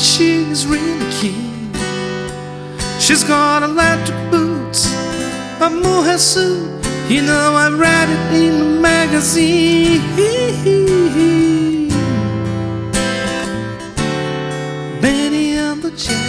she's really keen. She's got electric boots, a mohair suit. You know I read it in the magazine. Benny and the Jets.